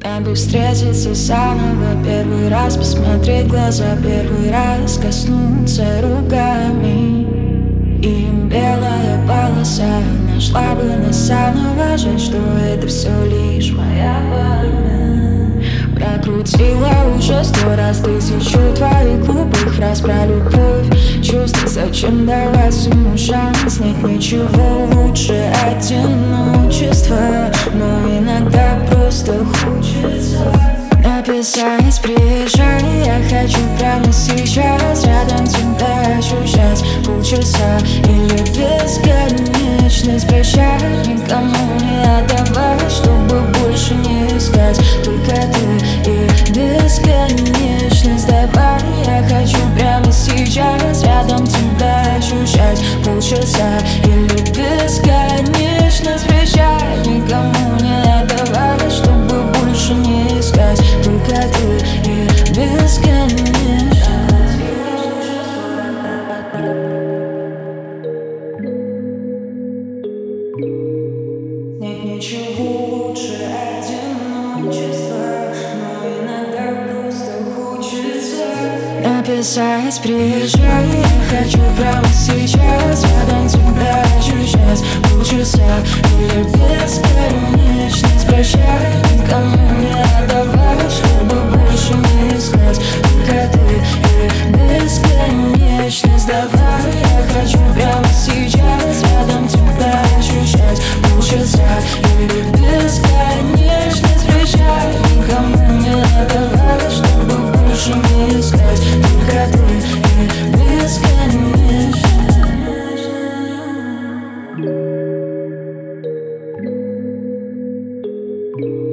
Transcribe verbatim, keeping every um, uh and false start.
Как бы встретиться заново, первый раз посмотреть в глаза, первый раз коснуться руками. И белая полоса нашла бы нас заново. Жаль, что это все лишь моя память. Прокрутила уже сто раз тысячу твоих глупых фраз про любовь, чувства, зачем давать всему шанс? Нет ничего лучше одиночества, но иногда просто хочется написать: приезжай, я хочу прямо сейчас рядом тебя ощущать полчаса или бесконечность. Прощай, никому не отдавай, чтобы больше не искать, только ты и бесконечность. Давай, я хочу прямо сейчас рядом тебя ощущать полчаса или бесконечность. Прощай, никому не отдавай, чтобы больше не искать, только ты и бесконечность. Нет ничего лучше одиночества, но иногда просто хочется написать: приезжай, я хочу прямо сейчас рядом тебя ощущать полчаса или бесконечность. Прощай, никому не отдавай, чтобы больше не искать, только ты и бесконечность. Давай, я хочу прямо сейчас рядом тебя ощущать полчаса или бесконечность. Прощай, никому не отдавай, чтобы больше не искать, только ты и бесконечность. Thank you.